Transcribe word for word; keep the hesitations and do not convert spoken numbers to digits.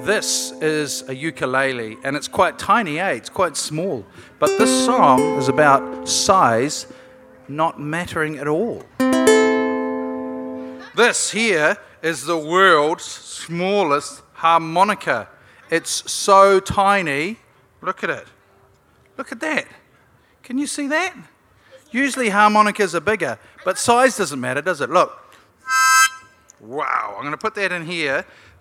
This is a ukulele, and it's quite tiny, eh? It's quite small. But this song is about size not mattering at all. This here is the world's smallest harmonica. It's so tiny. Look at it. Look at that. Can you see that? Usually harmonicas are bigger, but size doesn't matter, does it? Look. Wow, I'm going to put that in here.